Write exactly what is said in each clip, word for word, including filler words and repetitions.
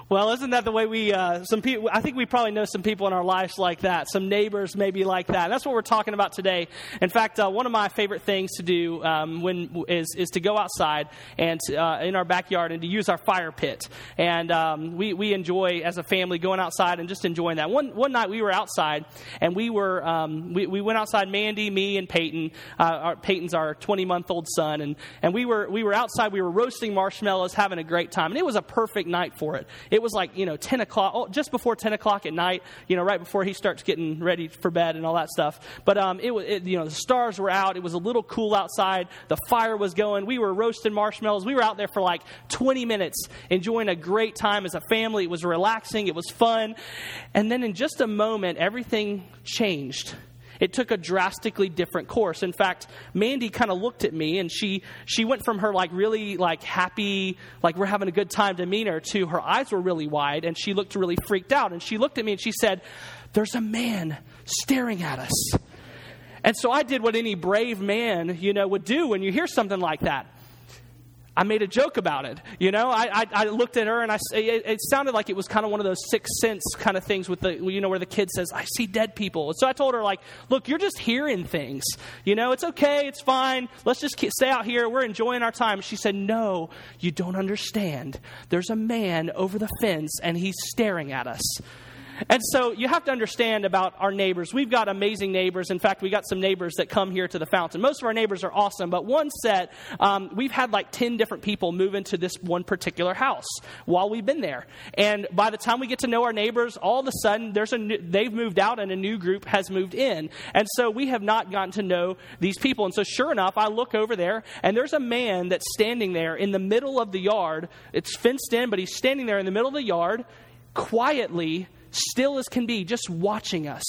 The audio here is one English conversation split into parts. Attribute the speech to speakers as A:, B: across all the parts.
A: Well, isn't that the way we, uh, some people, I think we probably know some people in our lives like that. Some neighbors maybe like that. And that's what we're talking about today. In fact, uh, one of my favorite things to do um, when is is to go outside and uh, in our backyard and to use our fire pit. And um, we, we enjoy, as a family, going outside and just enjoying that. One one night we were outside, and we were, um, we, we went outside, Mandy, me, and Peyton. Uh, our, Peyton's our twenty-month-old son. And, and we were we were outside, we were roasting marshmallows, having a great time. And it was a perfect night for it. It was like, you know, ten o'clock, oh, just before ten o'clock at night, you know, right before he starts getting ready for bed and all that stuff. But, um, it was, it, you know, the stars were out. It was a little cool outside. The fire was going. We were roasting marshmallows. We were out there for like twenty minutes, enjoying a great time as a family. It was relaxing. It was fun. And then in just a moment, everything changed. It took a drastically different course. In fact, Mandy kind of looked at me, and she she went from her like really like happy, like we're having a good time demeanor, to her eyes were really wide, and she looked really freaked out. And she looked at me and she said, "There's a man staring at us." And so I did what any brave man, you know, would do when you hear something like that. I made a joke about it. You know, I, I, I looked at her, and I, it, it sounded like it was kind of one of those Sixth Sense kind of things with the, you know, where the kid says, "I see dead people." So I told her, like, "Look, you're just hearing things. You know, it's okay. It's fine. Let's just stay out here. We're enjoying our time." She said, "No, you don't understand. There's a man over the fence, and he's staring at us." And so you have to understand about our neighbors. We've got amazing neighbors. In fact, we got some neighbors that come here to the fountain. Most of our neighbors are awesome, but one set, um, we've had like ten different people move into this one particular house while we've been there. And by the time we get to know our neighbors, all of a sudden there's a new, they've moved out and a new group has moved in. And so we have not gotten to know these people. And so sure enough, I look over there, and there's a man that's standing there in the middle of the yard. It's fenced in, but he's standing there in the middle of the yard, quietly, still as can be, just watching us.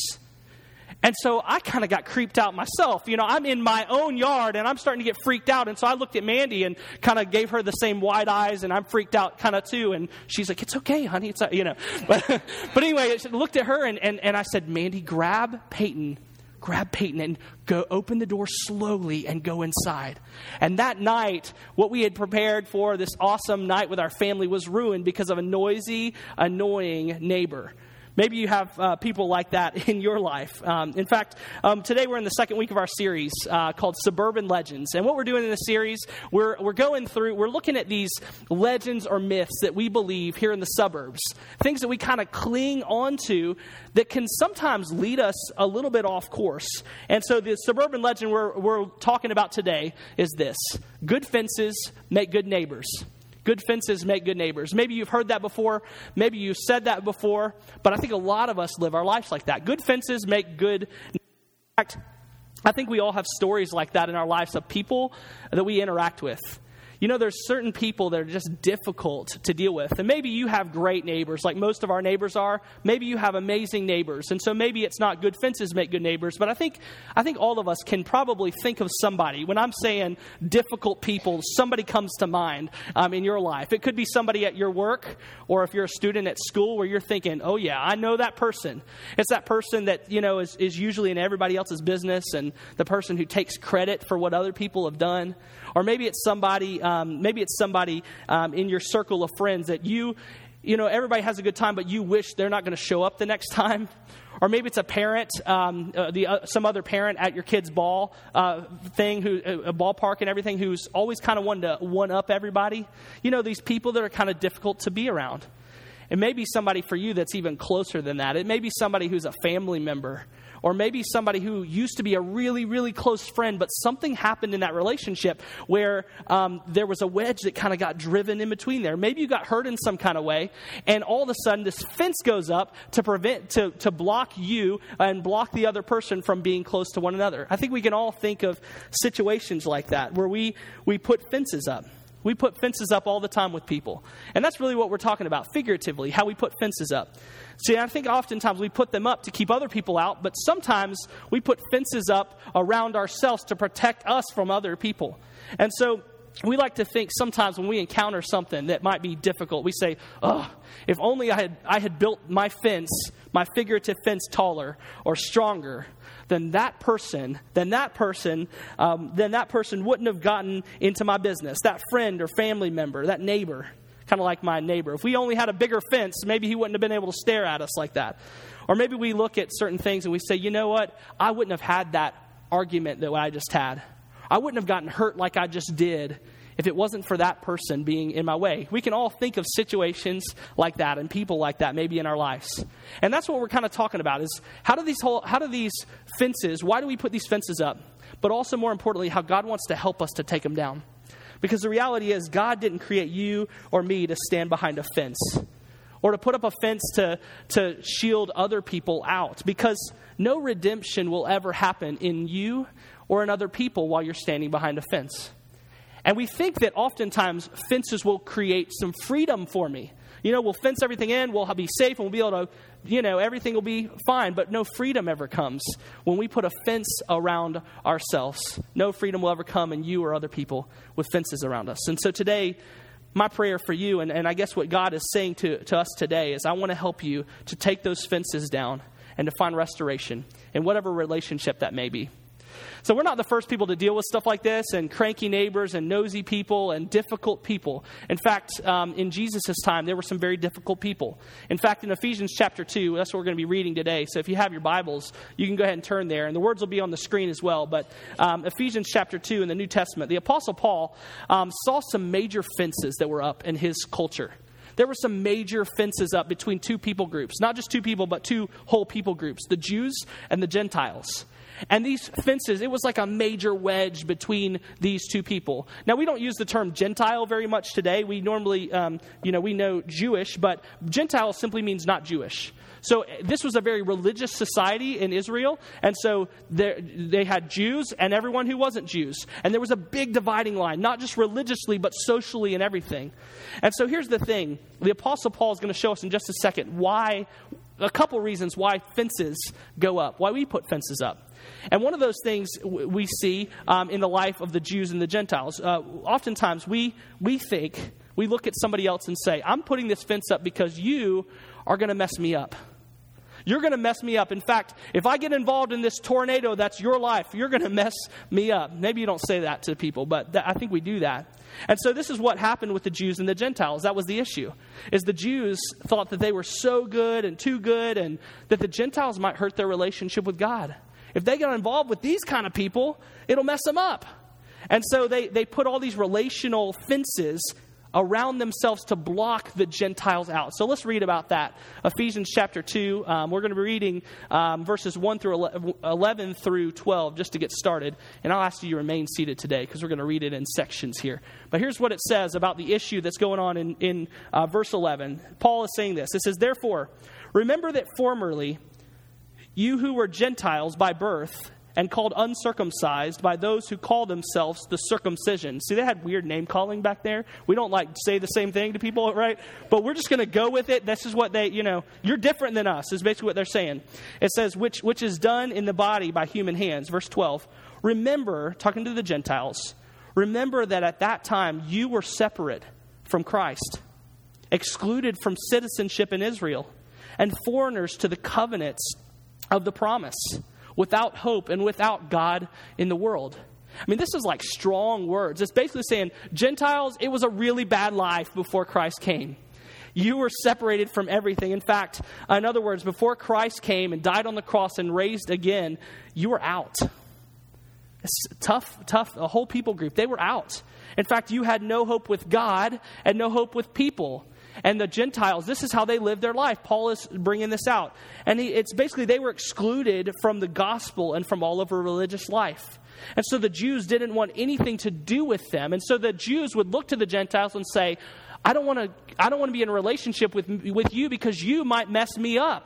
A: And so I kind of got creeped out myself. You know, I'm in my own yard, and I'm starting to get freaked out. And so I looked at Mandy and kind of gave her the same wide eyes, and I'm freaked out kind of too. And she's like, "It's okay, honey." It's, you know. But, but anyway, I looked at her, and, and, and I said, "Mandy, grab Peyton. Grab Peyton and go open the door slowly and go inside." And that night, what we had prepared for this awesome night with our family was ruined because of a noisy, annoying neighbor. Maybe you have uh, people like that in your life. Um, in fact, um, today we're in the second week of our series uh, called Suburban Legends. And what we're doing in this series, we're we're going through, we're looking at these legends or myths that we believe here in the suburbs. Things that we kind of cling onto that can sometimes lead us a little bit off course. And so the suburban legend we're we're talking about today is this: good fences make good neighbors. Good fences make good neighbors. Maybe you've heard that before. Maybe you've said that before. But I think a lot of us live our lives like that. Good fences make good. In fact, I think we all have stories like that in our lives of people that we interact with. You know, there's certain people that are just difficult to deal with. And maybe you have great neighbors, like most of our neighbors are. Maybe you have amazing neighbors. And so maybe it's not good fences make good neighbors. But I think I think all of us can probably think of somebody. When I'm saying difficult people, somebody comes to mind um, in your life. It could be somebody at your work, or if you're a student at school where you're thinking, "Oh, yeah, I know that person." It's that person that, you know, is, is usually in everybody else's business, and the person who takes credit for what other people have done. Or maybe it's somebody, um, maybe it's somebody um, in your circle of friends that you, you know, everybody has a good time, but you wish they're not going to show up the next time. Or maybe it's a parent, um, uh, the uh, some other parent at your kid's ball uh, thing, who uh, a ballpark and everything, who's always kind of wanting to one up everybody. You know, these people that are kind of difficult to be around. It may be somebody for you that's even closer than that. It may be somebody who's a family member. Or maybe somebody who used to be a really, really close friend, but something happened in that relationship where um, there was a wedge that kind of got driven in between there. Maybe you got hurt in some kind of way, and all of a sudden this fence goes up to prevent, to, to block you and block the other person from being close to one another. I think we can all think of situations like that where we, we put fences up. We put fences up all the time with people. And that's really what we're talking about, figuratively, how we put fences up. See, I think oftentimes we put them up to keep other people out, but sometimes we put fences up around ourselves to protect us from other people. And so we like to think sometimes when we encounter something that might be difficult, we say, "Oh, if only I had I had built my fence, my figurative fence taller or stronger, then that person, then that person, um, then that person wouldn't have gotten into my business. That friend or family member, that neighbor." kind of like my neighbor. If we only had a bigger fence, maybe he wouldn't have been able to stare at us like that. Or maybe we look at certain things and we say, you know what? I wouldn't have had that argument that I just had. I wouldn't have gotten hurt like I just did if it wasn't for that person being in my way. We can all think of situations like that and people like that maybe in our lives. And that's what we're kind of talking about is how do these whole, how do these fences, why do we put these fences up? But also more importantly, how God wants to help us to take them down. Because the reality is God didn't create you or me to stand behind a fence or to put up a fence to, to shield other people out. Because no redemption will ever happen in you or in other people while you're standing behind a fence. And we think that oftentimes fences will create some freedom for me. You know, we'll fence everything in, we'll be safe, and we'll be able to, you know, everything will be fine. But no freedom ever comes when we put a fence around ourselves. No freedom will ever come in you or other people with fences around us. And so today, my prayer for you, and, and I guess what God is saying to, to us today is I want to help you to take those fences down and to find restoration in whatever relationship that may be. So we're not the first people to deal with stuff like this and cranky neighbors and nosy people and difficult people. In fact, um, in Jesus' time, there were some very difficult people. In fact, in Ephesians chapter two, that's what we're going to be reading today. So if you have your Bibles, you can go ahead and turn there. And the words will be on the screen as well. But um, Ephesians chapter two in the New Testament, the Apostle Paul um, saw some major fences that were up in his culture. There were some major fences up between two people groups. Not just two people, but two whole people groups. The Jews and the Gentiles. And these fences, it was like a major wedge between these two people. Now, we don't use the term Gentile very much today. We normally, um, you know, we know Jewish, but Gentile simply means not Jewish. So this was a very religious society in Israel. And so there, they had Jews and everyone who wasn't Jews. And there was a big dividing line, not just religiously, but socially and everything. And so here's the thing. The Apostle Paul is going to show us in just a second why, a couple reasons why fences go up, why we put fences up. And one of those things we see um, in the life of the Jews and the Gentiles, uh, oftentimes we we think, we look at somebody else and say, I'm putting this fence up because you are going to mess me up. You're going to mess me up. In fact, if I get involved in this tornado, that's your life. You're going to mess me up. Maybe you don't say that to people, but th- I think we do that. And so this is what happened with the Jews and the Gentiles. That was the issue, is the Jews thought that they were so good and too good and that the Gentiles might hurt their relationship with God. If they get involved with these kind of people, it'll mess them up. And so they, they put all these relational fences around themselves to block the Gentiles out. So let's read about that. Ephesians chapter two, um, we're going to be reading um, verses one through eleven through twelve just to get started. And I'll ask you to remain seated today because we're going to read it in sections here. But here's what it says about the issue that's going on in, in uh, verse eleven. Paul is saying this. It says, therefore, remember that formerly you who were Gentiles by birth and called uncircumcised by those who call themselves the circumcision. See, they had weird name calling back there. We don't like say the same thing to people, right? But we're just going to go with it. This is what they, you know, you're different than us is basically what they're saying. It says, which which is done in the body by human hands. Verse twelve, remember, talking to the Gentiles, remember that at that time you were separate from Christ, excluded from citizenship in Israel, and foreigners to the covenants of the promise, without hope and without God in the world. I mean, this is like strong words. It's basically saying, Gentiles, it was a really bad life before Christ came. You were separated from everything. In fact, in other words, before Christ came and died on the cross and raised again, you were out. It's tough, tough, a whole people group. They were out. In fact, you had no hope with God and no hope with people. And the Gentiles, this is how they lived their life. Paul is bringing this out. And he, it's basically they were excluded from the gospel and from all of a religious life. And so the Jews didn't want anything to do with them. And so the Jews would look to the Gentiles and say, I don't want to I don't want to be in a relationship with, with you because you might mess me up.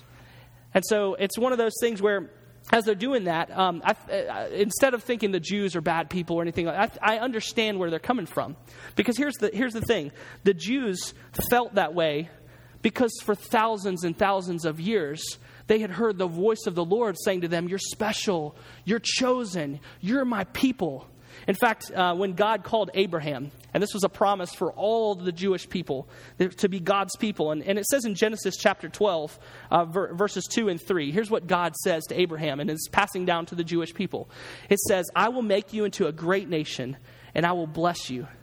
A: And so it's one of those things where as they're doing that, um, I, uh, instead of thinking the Jews are bad people or anything, I, I understand where they're coming from. Because here's the here's the thing. The Jews felt that way because for thousands and thousands of years, they had heard the voice of the Lord saying to them, you're special, you're chosen, you're my people. In fact, uh, when God called Abraham, and this was a promise for all the Jewish people to be God's people. And, and it says in Genesis chapter twelve, uh, ver- verses two and three, here's what God says to Abraham, and it's passing down to the Jewish people. It says, I will make you into a great nation, and I will bless you.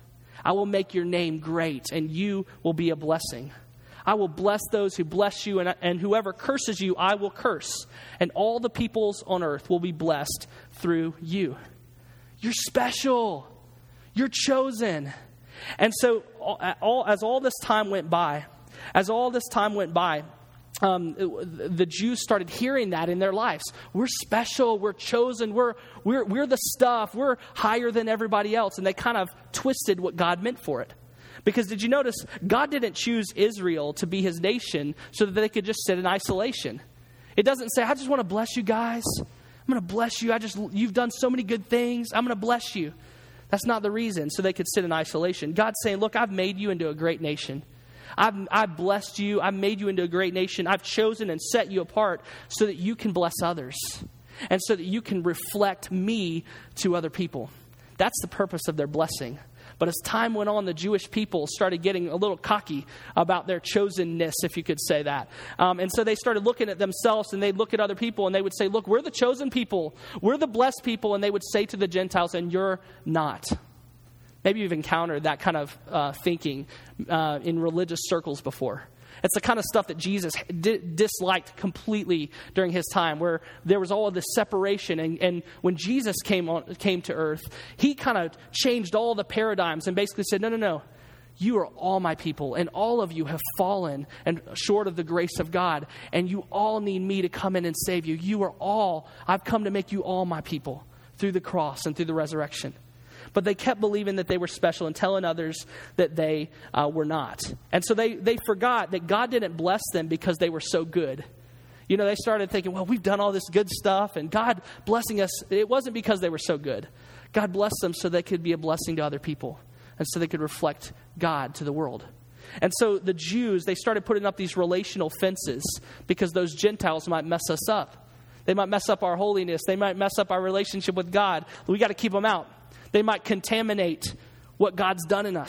A: I will make your name great, and you will be a blessing. I will bless those who bless you, and, and whoever curses you, I will curse. And all the peoples on earth will be blessed through you. You're special. You're chosen. And so all, as all this time went by, as all this time went by, Um, the Jews started hearing that in their lives. We're special. We're chosen. We're we're we're the stuff. We're higher than everybody else. And they kind of twisted what God meant for it. Because did you notice God didn't choose Israel to be his nation so that they could just sit in isolation? It doesn't say, I just want to bless you guys. I'm going to bless you. I just you've done so many good things. I'm going to bless you. That's not the reason. So they could sit in isolation. God's saying, look, I've made you into a great nation. I've, I've blessed you. I've made you into a great nation. I've chosen and set you apart so that you can bless others and so that you can reflect me to other people. That's the purpose of their blessing. But as time went on, the Jewish people started getting a little cocky about their chosenness, if you could say that. Um, and so they started looking at themselves, and they'd look at other people, and they would say, look, we're the chosen people. We're the blessed people. And they would say to the Gentiles, and you're not. Maybe you've encountered that kind of uh, thinking uh, in religious circles before. It's the kind of stuff that Jesus di- disliked completely during his time, where there was all of this separation. And, and when Jesus came on, came to earth, he kind of changed all the paradigms and basically said, no, no, no. You are all my people, and all of you have fallen and short of the grace of God, and you all need me to come in and save you. You are all, I've come to make you all my people through the cross and through the resurrection. But they kept believing that they were special and telling others that they uh, were not. And so they, they forgot that God didn't bless them because they were so good. You know, they started thinking, well, we've done all this good stuff, and God blessing us. It wasn't because they were so good. God blessed them so they could be a blessing to other people and so they could reflect God to the world. And so the Jews, they started putting up these relational fences because those Gentiles might mess us up. They might mess up our holiness. They might mess up our relationship with God. We got to keep them out. They might contaminate what God's done in us.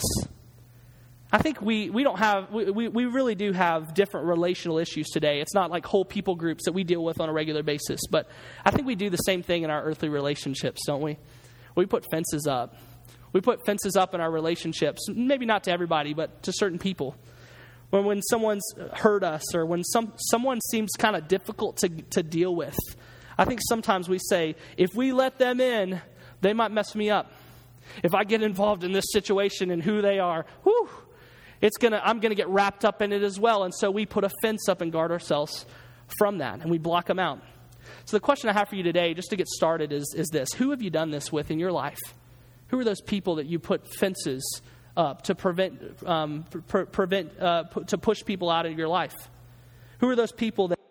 A: I think we, we don't have, we, we really do have different relational issues today. It's not like whole people groups that we deal with on a regular basis. But I think we do the same thing in our earthly relationships, don't we? We put fences up. We put fences up in our relationships. Maybe not to everybody, but to certain people. When, when someone's hurt us or when some someone seems kind of difficult to, to deal with, I think sometimes we say, if we let them in, they might mess me up. If I get involved in this situation and who they are, whew, it's gonna, I'm going to get wrapped up in it as well. And so we put a fence up and guard ourselves from that, and we block them out. So the question I have for you today, just to get started, is, is this. Who have you done this with in your life? Who are those people that you put fences up to prevent, um, pre- prevent uh, p- to push people out of your life? Who are those people that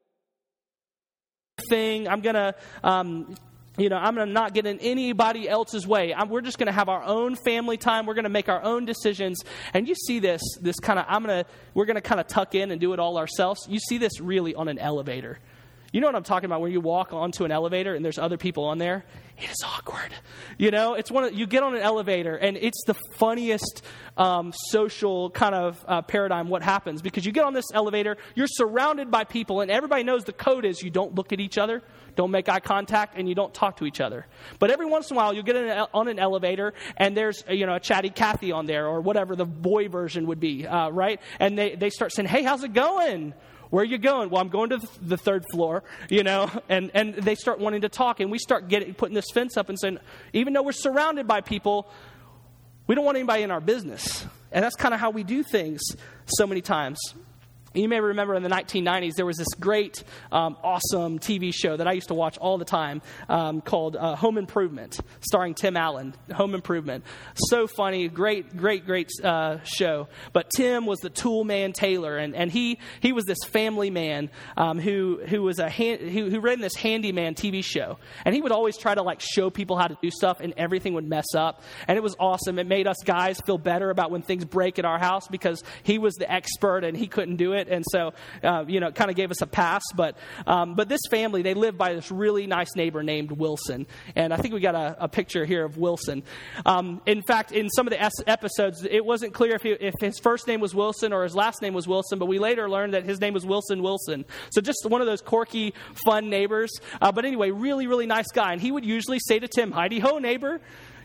A: thing, I'm going to... Um, You know, I'm going to not get in anybody else's way. I'm, we're just going to have our own family time. We're going to make our own decisions. And you see this, this kind of, I'm going to, we're going to kind of tuck in and do it all ourselves. You see this really on an elevator. You know what I'm talking about? When you walk onto an elevator and there's other people on there, it is awkward. You know, it's one of, you get on an elevator and it's the funniest um, social kind of uh, paradigm. What happens? Because you get on this elevator, you're surrounded by people, and everybody knows the code is you don't look at each other, don't make eye contact, and you don't talk to each other. But every once in a while, you get in an, on an elevator, and there's you know a chatty Cathy on there, or whatever the boy version would be, uh, right? And they they start saying, "Hey, how's it going? Where are you going?" "Well, I'm going to the third floor," you know, and, and they start wanting to talk, and we start getting putting this fence up and saying, even though we're surrounded by people, we don't want anybody in our business. And that's kind of how we do things so many times. You may remember in the nineteen nineties, there was this great, um, awesome T V show that I used to watch all the time um, called uh, Home Improvement, starring Tim Allen. Home Improvement. So funny, great, great, great uh, show. But Tim was the tool man Taylor, and, and he he was this family man um, who who was a hand, who, who ran this handyman T V show. And he would always try to like show people how to do stuff, and everything would mess up. And it was awesome. It made us guys feel better about when things break at our house because he was the expert and he couldn't do it. And so, uh, you know, it kind of gave us a pass. But um, but this family, they lived by this really nice neighbor named Wilson. And I think we got a, a picture here of Wilson. Um, in fact, in some of the es- episodes, it wasn't clear if, he, if his first name was Wilson or his last name was Wilson. But we later learned that his name was Wilson Wilson. So just one of those quirky, fun neighbors. Uh, but anyway, really, really nice guy. And he would usually say to Tim, "Heidi ho, neighbor."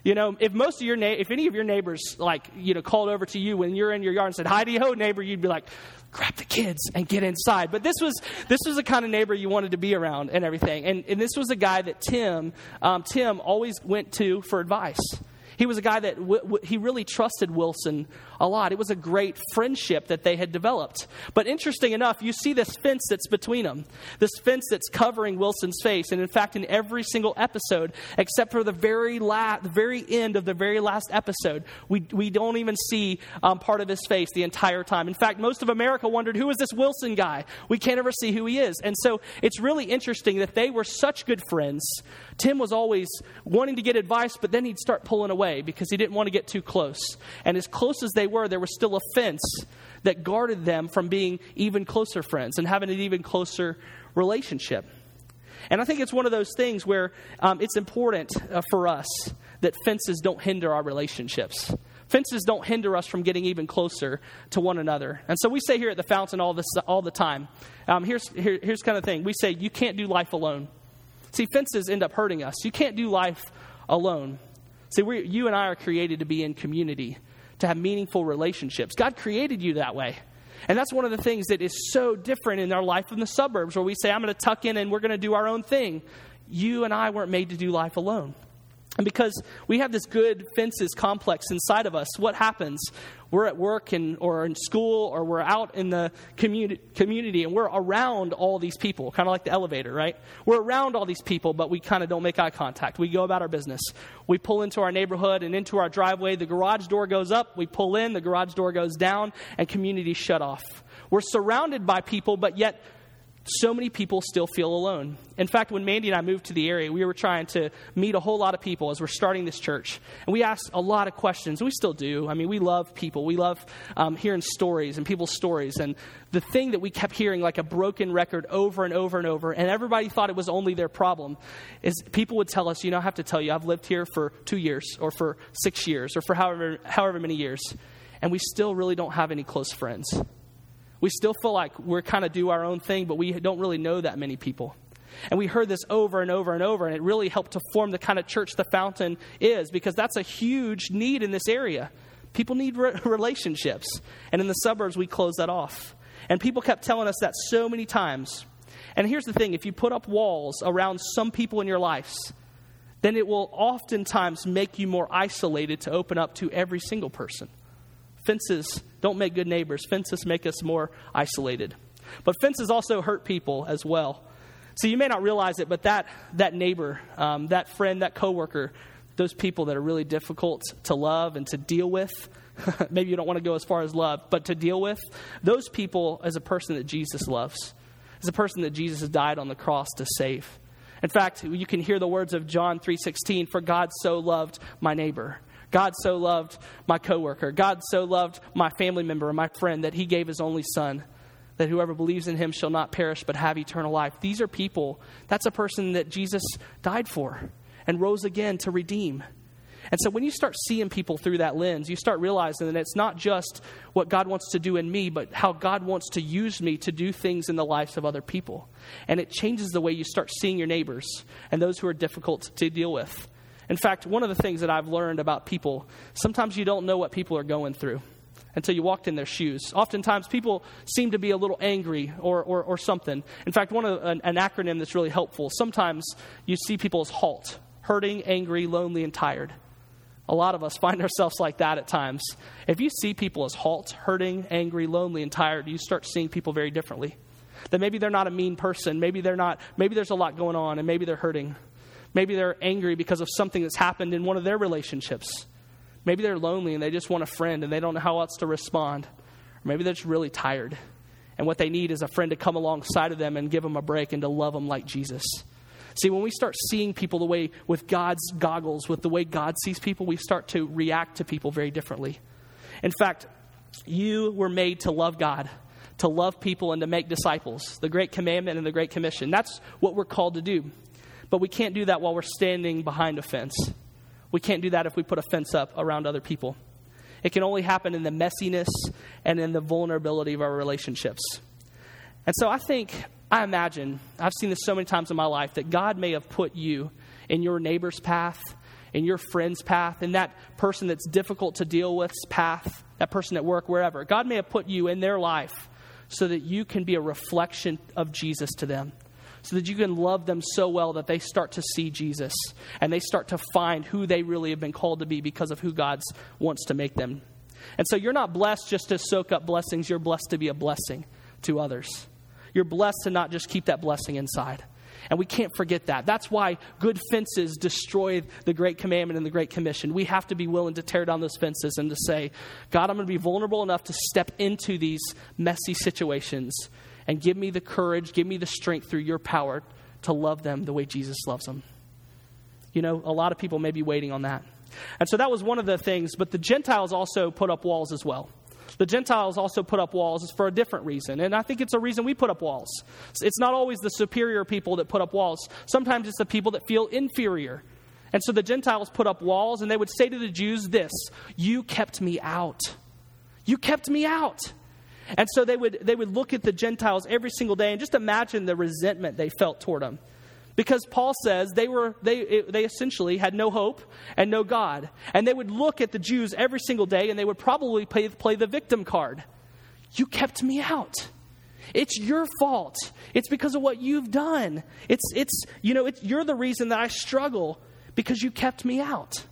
A: You know, if most of your na- if any of your neighbors like, you know, called over to you when you're in your yard and said, "Hi, ho, neighbor," you'd be like, grab the kids and get inside. But this was this was the kind of neighbor you wanted to be around and everything. And, and this was a guy that Tim, um, Tim always went to for advice. He was a guy that w- w- he really trusted Wilson a lot. It was a great friendship that they had developed. But interesting enough, you see this fence that's between them, this fence that's covering Wilson's face. And in fact, in every single episode, except for the very last, the very end of the very last episode, we we don't even see um, part of his face the entire time. In fact, most of America wondered, who is this Wilson guy? We can't ever see who he is. And so it's really interesting that they were such good friends. Tim was always wanting to get advice, but then he'd start pulling away because he didn't want to get too close. And as close as they were, there was still a fence that guarded them from being even closer friends and having an even closer relationship. And I think it's one of those things where um, it's important uh, for us that fences don't hinder our relationships. Fences don't hinder us from getting even closer to one another. And so we say here at the Fountain all this all the time. Um, here's here, here's kind of the thing. We say you can't do life alone. See, fences end up hurting us. You can't do life alone. See, we, you and I are created to be in community, to have meaningful relationships. God created you that way. And that's one of the things that is so different in our life in the suburbs, where we say, I'm going to tuck in and we're going to do our own thing. You and I weren't made to do life alone. And because we have this good fences complex inside of us, what happens? We're at work and or in school, or we're out in the communi- community and we're around all these people, kind of like the elevator, right? We're around all these people, but we kind of don't make eye contact. We go about our business. We pull into our neighborhood and into our driveway. The garage door goes up. We pull in. The garage door goes down, and community shut off. We're surrounded by people, but yet so many people still feel alone. In fact, when Mandy and I moved to the area, we were trying to meet a whole lot of people as we're starting this church. And we asked a lot of questions. We still do. I mean, we love people. We love um, hearing stories and people's stories. And the thing that we kept hearing like a broken record over and over and over, and everybody thought it was only their problem, is people would tell us, you know, I have to tell you, I've lived here for two years or for six years or for however however many years, and we still really don't have any close friends. We still feel like we're kind of do our own thing, but we don't really know that many people. And we heard this over and over and over, and it really helped to form the kind of church the Fountain is, because that's a huge need in this area. People need re- relationships. And in the suburbs, we close that off. And people kept telling us that so many times. And here's the thing. If you put up walls around some people in your lives, then it will oftentimes make you more isolated to open up to every single person. Fences don't make good neighbors. Fences make us more isolated. But fences also hurt people as well. So you may not realize it, but that that neighbor, um, that friend, that coworker, those people that are really difficult to love and to deal with, maybe you don't want to go as far as love, but to deal with, those people as a person that Jesus loves, as a person that Jesus has died on the cross to save. In fact, you can hear the words of John three sixteen, for God so loved my neighbor. God so loved my coworker. God so loved my family member and my friend that he gave his only son, that whoever believes in him shall not perish but have eternal life. These are people, that's a person that Jesus died for and rose again to redeem. And so when you start seeing people through that lens, you start realizing that it's not just what God wants to do in me, but how God wants to use me to do things in the lives of other people. And it changes the way you start seeing your neighbors and those who are difficult to deal with. In fact, one of the things that I've learned about people, sometimes you don't know what people are going through until you walked in their shoes. Oftentimes, people seem to be a little angry or or, or something. In fact, one of an, an acronym that's really helpful. Sometimes you see people as HALT, hurting, angry, lonely, and tired. A lot of us find ourselves like that at times. If you see people as HALT, hurting, angry, lonely, and tired, you start seeing people very differently. That maybe they're not a mean person. Maybe they're not. Maybe there's a lot going on, and maybe they're hurting. Maybe they're angry because of something that's happened in one of their relationships. Maybe they're lonely and they just want a friend and they don't know how else to respond. Or maybe they're just really tired. And what they need is a friend to come alongside of them and give them a break and to love them like Jesus. See, when we start seeing people the way, with God's goggles, with the way God sees people, we start to react to people very differently. In fact, you were made to love God, to love people, and to make disciples. The Great Commandment and the Great Commission. That's what we're called to do. But we can't do that while we're standing behind a fence. We can't do that if we put a fence up around other people. It can only happen in the messiness and in the vulnerability of our relationships. And so I think, I imagine, I've seen this so many times in my life, that God may have put you in your neighbor's path, in your friend's path, in that person that's difficult to deal with's path, that person at work, wherever. God may have put you in their life so that you can be a reflection of Jesus to them, so that you can love them so well that they start to see Jesus and they start to find who they really have been called to be because of who God wants to make them. And so you're not blessed just to soak up blessings. You're blessed to be a blessing to others. You're blessed to not just keep that blessing inside. And we can't forget that. That's why good fences destroy the Great Commandment and the Great Commission. We have to be willing to tear down those fences and to say, God, I'm going to be vulnerable enough to step into these messy situations and give me the courage, give me the strength through your power to love them the way Jesus loves them. You know, a lot of people may be waiting on that. And so that was one of the things, but the Gentiles also put up walls as well. The Gentiles also put up walls for a different reason. And I think it's a reason we put up walls. It's not always the superior people that put up walls. Sometimes it's the people that feel inferior. And so the Gentiles put up walls, and they would say to the Jews this: you kept me out. You kept me out. And so they would they would look at the Gentiles every single day and just imagine the resentment they felt toward them. Because Paul says they were they they essentially had no hope and no God. And they would look at the Jews every single day, and they would probably play, play the victim card. You kept me out. It's your fault. It's because of what you've done. It's it's you know, it's, you're the reason that I struggle because you kept me out.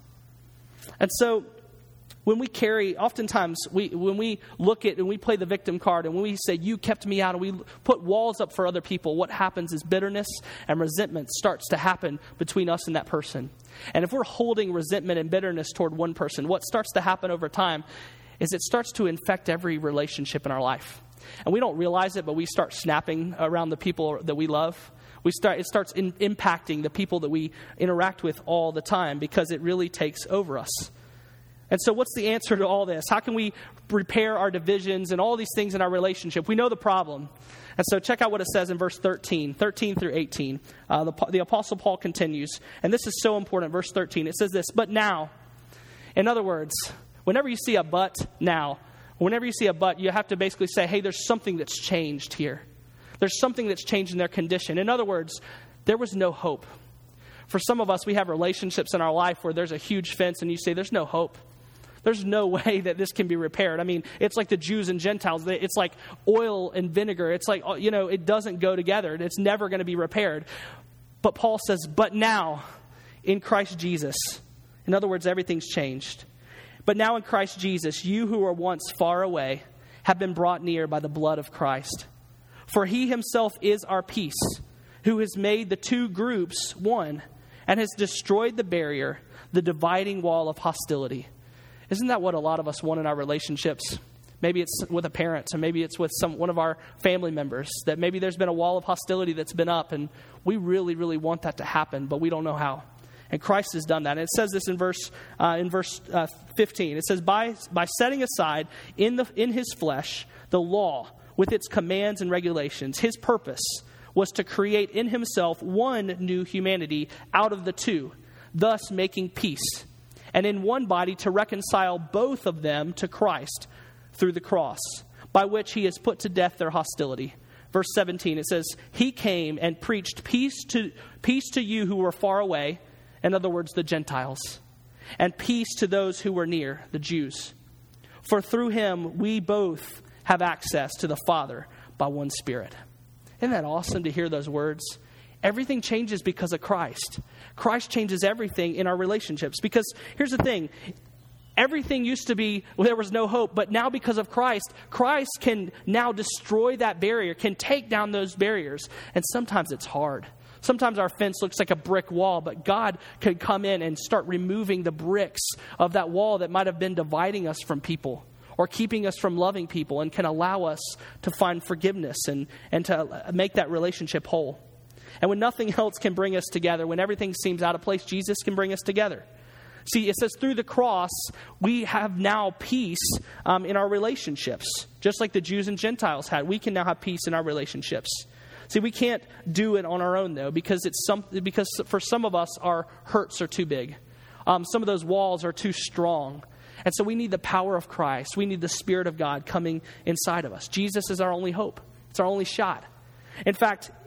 A: And so when we carry, oftentimes, we when we look at and we play the victim card and when we say, you kept me out, and we put walls up for other people, what happens is bitterness and resentment starts to happen between us and that person. And if we're holding resentment and bitterness toward one person, what starts to happen over time is it starts to infect every relationship in our life. And we don't realize it, but we start snapping around the people that we love. We start it starts in, impacting the people that we interact with all the time because it really takes over us. And so what's the answer to all this? How can we repair our divisions and all these things in our relationship? We know the problem. And so check out what it says in verse thirteen, thirteen through eighteen. Uh, the, the Apostle Paul continues, and this is so important. Verse thirteen, it says this: but now, in other words, whenever you see a but now, whenever you see a but, you have to basically say, hey, there's something that's changed here. There's something that's changed in their condition. In other words, there was no hope. For some of us, we have relationships in our life where there's a huge fence and you say, there's no hope. There's no way that this can be repaired. I mean, it's like the Jews and Gentiles. It's like oil and vinegar. It's like, you know, it doesn't go together. It's never going to be repaired. But Paul says, but now in Christ Jesus. In other words, everything's changed. But now in Christ Jesus, you who were once far away have been brought near by the blood of Christ. For he himself is our peace, who has made the two groups one and has destroyed the barrier, the dividing wall of hostility. Isn't that what a lot of us want in our relationships? Maybe it's with a parent, or maybe it's with some one of our family members, that maybe there's been a wall of hostility that's been up, and we really, really want that to happen, but we don't know how. And Christ has done that. And it says this in verse uh, in verse uh, fifteen. It says, by by setting aside in the in his flesh the law with its commands and regulations, his purpose was to create in himself one new humanity out of the two, thus making peace. And in one body to reconcile both of them to Christ through the cross, by which he has put to death their hostility. Verse seventeen, it says, he came and preached peace to peace to you who were far away, in other words, the Gentiles, and peace to those who were near, the Jews. For through him we both have access to the Father by one Spirit. Isn't that awesome to hear those words? Everything changes because of Christ. Christ changes everything in our relationships. Because here's the thing. Everything used to be, well, there was no hope. But now because of Christ, Christ can now destroy that barrier, can take down those barriers. And sometimes it's hard. Sometimes our fence looks like a brick wall, but God can come in and start removing the bricks of that wall that might have been dividing us from people or keeping us from loving people, and can allow us to find forgiveness and, and to make that relationship whole. And when nothing else can bring us together, when everything seems out of place, Jesus can bring us together. See, it says through the cross, we have now peace um, in our relationships. Just like the Jews and Gentiles had, we can now have peace in our relationships. See, we can't do it on our own, though, because it's some, because for some of us, our hurts are too big. Um, some of those walls are too strong. And so we need the power of Christ. We need the Spirit of God coming inside of us. Jesus is our only hope. It's our only shot. In fact,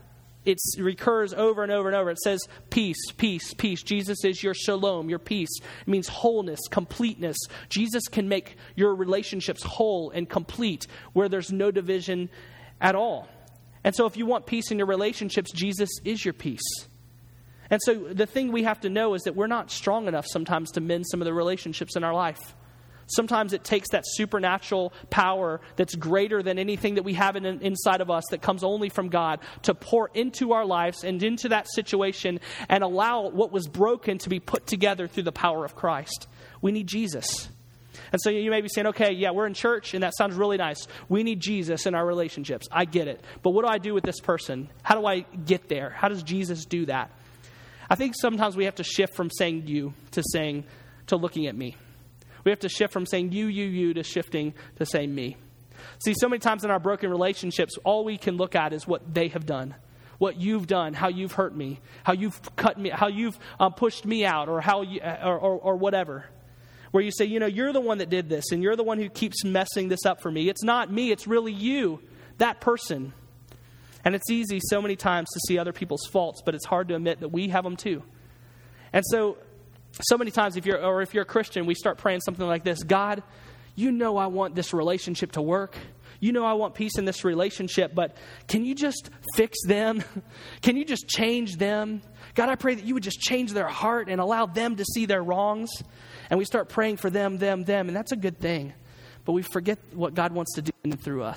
A: it recurs over and over and over. It says peace, peace, peace. Jesus is your shalom, your peace. It means wholeness, completeness. Jesus can make your relationships whole and complete where there's no division at all. And so if you want peace in your relationships, Jesus is your peace. And so the thing we have to know is that we're not strong enough sometimes to mend some of the relationships in our life. Sometimes it takes that supernatural power that's greater than anything that we have in, inside of us that comes only from God to pour into our lives and into that situation and allow what was broken to be put together through the power of Christ. We need Jesus. And so you may be saying, okay, yeah, we're in church and that sounds really nice. We need Jesus in our relationships. I get it. But what do I do with this person? How do I get there? How does Jesus do that? I think sometimes we have to shift from saying you to saying, to looking at me. We have to shift from saying you, you, you to shifting to saying me. See, so many times in our broken relationships, all we can look at is what they have done, what you've done, how you've hurt me, how you've cut me, how you've uh, pushed me out, or how you, or, or, or whatever. Where you say, you know, you're the one that did this, and you're the one who keeps messing this up for me. It's not me, it's really you, that person. And it's easy so many times to see other people's faults, but it's hard to admit that we have them too. And so, so many times, if you're or if you're a Christian, we start praying something like this: God, you know I want this relationship to work. You know I want peace in this relationship, but can you just fix them? Can you just change them? God, I pray that you would just change their heart and allow them to see their wrongs. And we start praying for them, them, them, and that's a good thing. But we forget what God wants to do in and through us.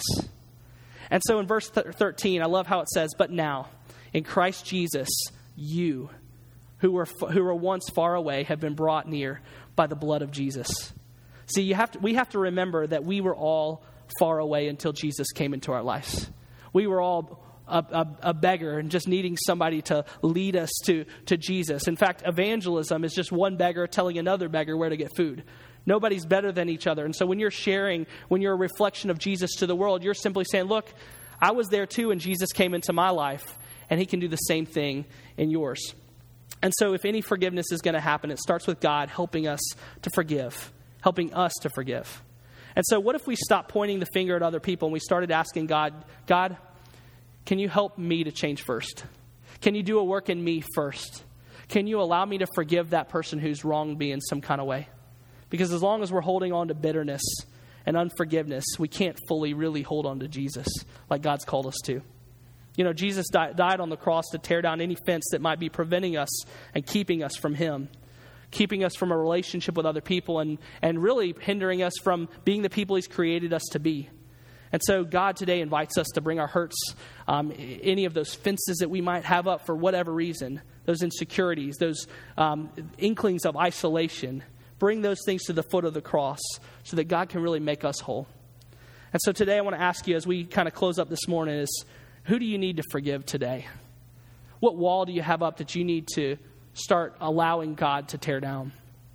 A: And so in verse thirteen, I love how it says, but now, in Christ Jesus, you, who were who were once far away, have been brought near by the blood of Jesus. See, you have to, we have to remember that we were all far away until Jesus came into our lives. We were all a, a, a beggar and just needing somebody to lead us to, to Jesus. In fact, evangelism is just one beggar telling another beggar where to get food. Nobody's better than each other. And so when you're sharing, when you're a reflection of Jesus to the world, you're simply saying, look, I was there too, and Jesus came into my life, and he can do the same thing in yours. And so if any forgiveness is going to happen, it starts with God helping us to forgive, helping us to forgive. And so what if we stopped pointing the finger at other people and we started asking God, God, can you help me to change first? Can you do a work in me first? Can you allow me to forgive that person who's wronged me in some kind of way? Because as long as we're holding on to bitterness and unforgiveness, we can't fully really hold on to Jesus like God's called us to. You know, Jesus di- died on the cross to tear down any fence that might be preventing us and keeping us from him, keeping us from a relationship with other people, and, and really hindering us from being the people he's created us to be. And so God today invites us to bring our hurts, um, any of those fences that we might have up for whatever reason, those insecurities, those um, inklings of isolation, bring those things to the foot of the cross so that God can really make us whole. And so today I want to ask you, as we kind of close up this morning, is who do you need to forgive today? What wall do you have up that you need to start allowing God to tear down?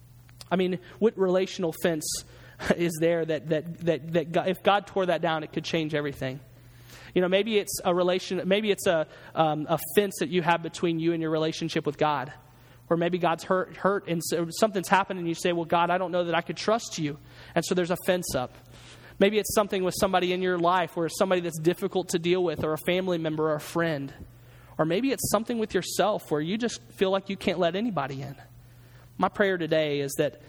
A: I mean, what relational fence is there that that that that God, if God tore that down, it could change everything? You know, maybe it's a relation, maybe it's a um, a fence that you have between you and your relationship with God, or maybe God's hurt hurt and so something's happened, and you say, "Well, God, I don't know that I could trust you," and so there's a fence up. Maybe it's something with somebody in your life, or somebody that's difficult to deal with, or a family member, or a friend. Or maybe it's something with yourself where you just feel like you can't let anybody in. My prayer today is that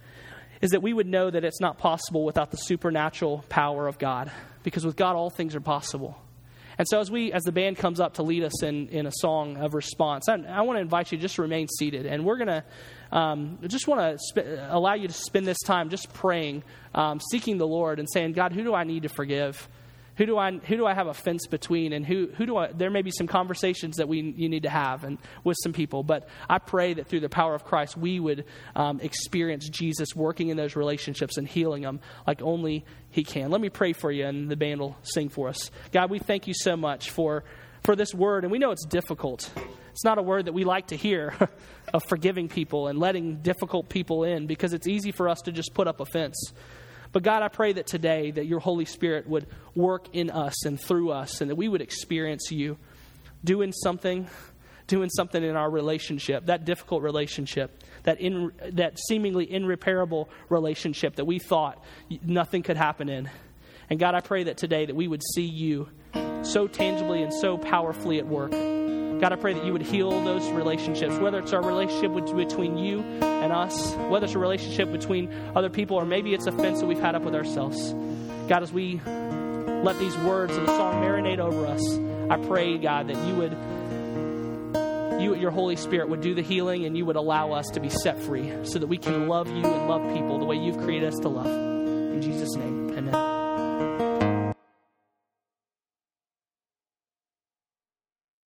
A: is that we would know that it's not possible without the supernatural power of God, because with God all things are possible. And so as we, as the band comes up to lead us in, in a song of response, I, I want to invite you just to remain seated, and we're going to um, just want to sp- allow you to spend this time just praying, um, seeking the Lord, and saying, God, who do I need to forgive? Who do I who do I have a fence between, and who who do I? There may be some conversations that we you need to have and with some people, but I pray that through the power of Christ we would um, experience Jesus working in those relationships and healing them like only He can. Let me pray for you, and the band will sing for us. God, we thank you so much for for this word, and we know it's difficult. It's not a word that we like to hear of forgiving people and letting difficult people in, because it's easy for us to just put up a fence. But God, I pray that today that your Holy Spirit would work in us and through us, and that we would experience you doing something, doing something in our relationship, that difficult relationship, that in, that seemingly irreparable relationship that we thought nothing could happen in. And God, I pray that today that we would see you so tangibly and so powerfully at work. God, I pray that you would heal those relationships, whether it's our relationship with, between you and us, whether it's a relationship between other people, or maybe it's offense that we've had up with ourselves. God, as we let these words of the song marinate over us, I pray, God, that you would, you, your Holy Spirit would do the healing, and you would allow us to be set free so that we can love you and love people the way you've created us to love. In Jesus' name, amen.